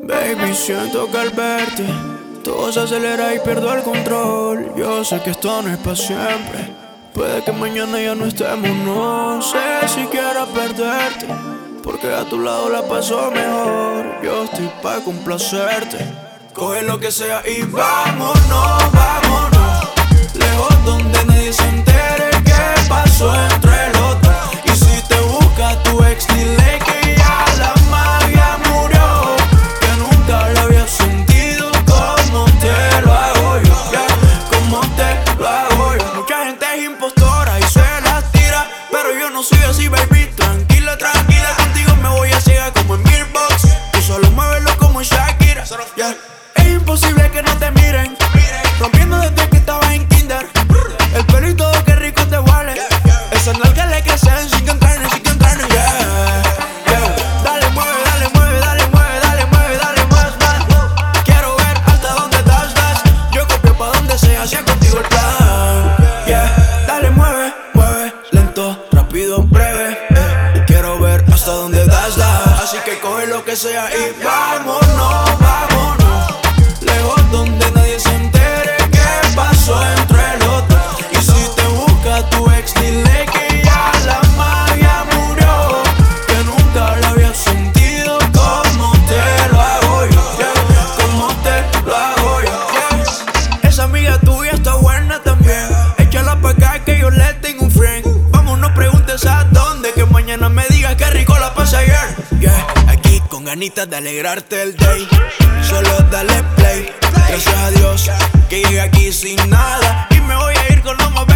Baby, siento que al verte todo se acelera y pierdo el control. Yo sé que esto no es para siempre. Puede que mañana ya no estemos. No sé si quiero perderte, porque a tu lado la paso mejor. Yo estoy pa' complacerte. Coge lo que sea y vámonos, vámonos, lejos donde nadie se entere qué pasó entre los dos. Y si te busca tu ex, dile que ya la magia murió, que nunca la había sentido como te lo hago yo, yeah, como te lo hago yo. Mucha gente es impostora y se las tira, pero yo no soy así, baby. Tranquila, tranquila, contigo me voy a ciega como en Mirbox. Tú solo muévelo como en Shakira, yeah. Es imposible que no te miren, rompiendo desde que estabas en kinder. El pelo y todo, qué rico te huele. Esas nalgas le crecen sin que entrenen, yeah, yeah. Dale, mueve, dale, mueve, dale, mueve, dale, mueve, dale más, más. Quiero ver hasta dónde das. Yo copio pa' donde sea, si es contigo el plan, yeah. Dale, mueve, mueve, lento, rápido, breve, quiero ver hasta dónde das. Así que coge lo que sea y vámonos, vámonos, lejos donde nadie se entere qué pasó entre los dos. Y si te busca tu ex, dile que ya la magia murió, que nunca la había sentido como te lo hago yo, yeah, como te lo hago yo, yeah. Esa amiga tuya está buena también, échala pa' acá que yo le tengo un friend. Vamos, no preguntes a dónde, que mañana me digas qué rico la pasé ayer, yeah. Aquí con ganitas de alegrarte el day, solo dale play. Gracias a Dios que llegué aquí sin nada, y me voy a ir con lo más